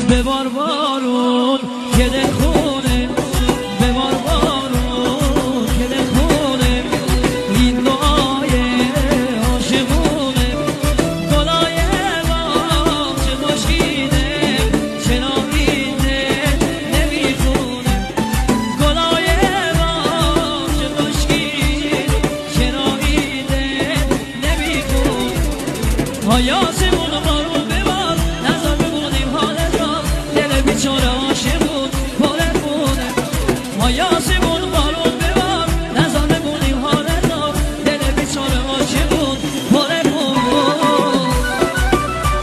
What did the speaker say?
ببار بارون که دل خونه، ببار بارون که دل خونه، این دعای عاشقونه. گلای باغچه خشکیده چرا این دل نمیخونه؟ گلای باغچه خشکیده چرا این دل نمیخونه؟ آیا